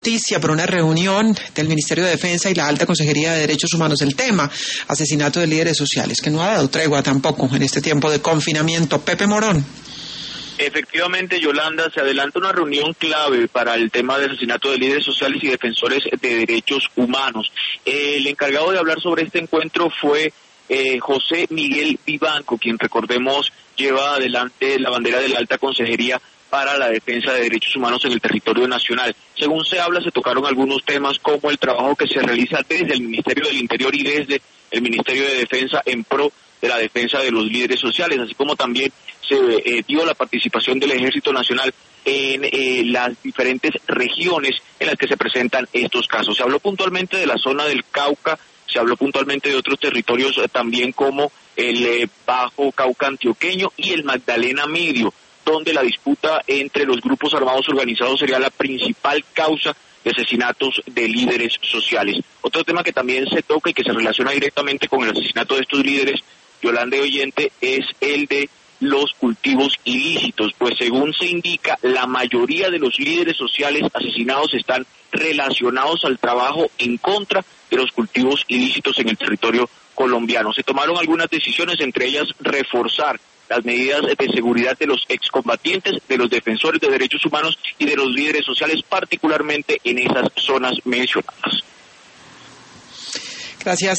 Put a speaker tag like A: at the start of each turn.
A: noticia por una reunión del Ministerio de Defensa y la Alta Consejería de Derechos Humanos. El tema, asesinato de líderes sociales, que no ha dado tregua tampoco en este tiempo de confinamiento. Pepe Morón.
B: Efectivamente, Yolanda, se adelanta una reunión clave para el tema del asesinato de líderes sociales y defensores de derechos humanos. El encargado de hablar sobre este encuentro fue José Miguel Vivanco, quien, recordemos, lleva adelante la bandera de la Alta Consejería para la defensa de derechos humanos en el territorio nacional. Según se habla, se tocaron algunos temas como el trabajo que se realiza desde el Ministerio del Interior y desde el Ministerio de Defensa en pro de la defensa de los líderes sociales, así como también se dio la participación del Ejército Nacional en las diferentes regiones en las que se presentan estos casos. Se habló puntualmente de la zona del Cauca, se habló puntualmente de otros territorios también como el Bajo Cauca antioqueño y el Magdalena Medio, donde la disputa entre los grupos armados organizados sería la principal causa de asesinatos de líderes sociales. Otro tema que también se toca y que se relaciona directamente con el asesinato de estos líderes, Yolanda y oyente, es el de los cultivos ilícitos, pues según se indica, la mayoría de los líderes sociales asesinados están relacionados al trabajo en contra de los cultivos ilícitos en el territorio colombiano. Se tomaron algunas decisiones, entre ellas reforzar las medidas de seguridad de los excombatientes, de los defensores de derechos humanos y de los líderes sociales, particularmente en esas zonas mencionadas.
A: Gracias.